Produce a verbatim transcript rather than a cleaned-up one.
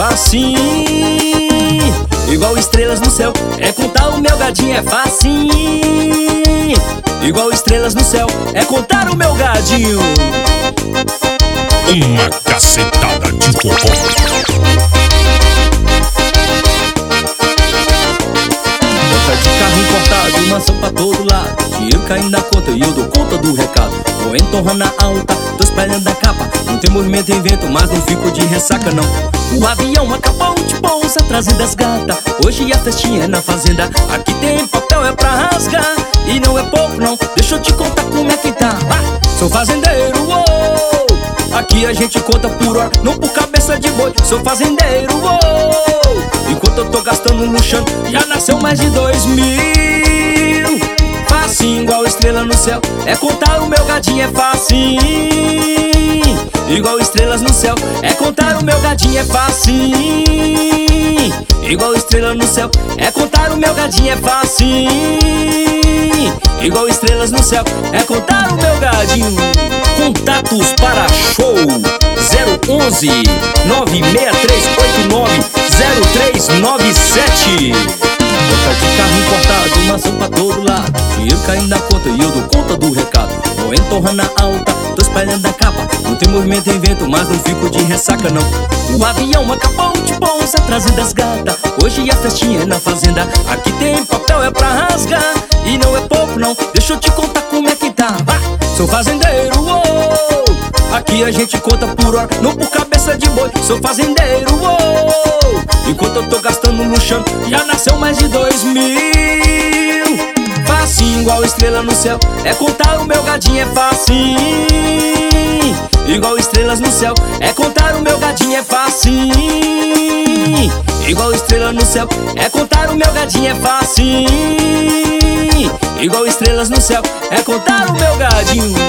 facinho. Igual estrelas no céu, é contar o meu gadinho é facinho. Igual estrelas no céu, é contar o meu gadinho. Uma cacetada de forró. Nota de carro importado, maçã pra todo lado, dinheiro caindo na conta e eu dou conta do recado. Vou entorrando na alta, tô espalhando a capa. Não tem movimento em vento, mas não fico de ressaca não. O avião acabou de bolsa, trazendo as gatas. Hoje a festinha é na fazenda. Aqui tem papel, é pra rasgar. E não é pouco não, deixa eu te contar como é que tá. Ah, sou fazendeiro, oh. Aqui a gente conta por hora, não por cabeça de boi. Sou fazendeiro, oh. Enquanto eu tô gastando luxando, já nasceu mais de dois mil. Facinho igual estrela no céu, é contar o meu gadinho é facinho. Igual estrelas no céu, é contar o meu gadinho é facinho. Igual estrela no céu, é contar o meu gadinho é facinho. Igual estrelas no céu, é contar o meu gadinho. Contatos para show zero onze nove seis três oito nove zero três nove sete. Toca de carro importado, maçã pra todo lado, dinheiro caindo na conta e eu dou conta do recado. Vou entorrando na alta, tô espalhando a capa. Não tem movimento em vento, mas não fico de ressaca não. O avião acabou de bolsa, trazendo as gatas. Hoje a festinha é na fazenda. Aqui tem papel, é pra rasgar. E não é pouco não, deixa eu te contar como é que tá. Ah, sou fazendeiro, oh. Aqui a gente conta por hora, não por cabeça de boi. Sou fazendeiro, oh. Enquanto eu tô gastando luxando, já nasceu mais de dois mil. Facinho igual estrela no céu, é contar o meu gadinho é facinho. Igual estrelas no céu, é contar o meu gadinho é facinho. Igual estrela no céu, é contar o meu gadinho é facinho. Igual estrelas no céu, é contar o meu gadinho.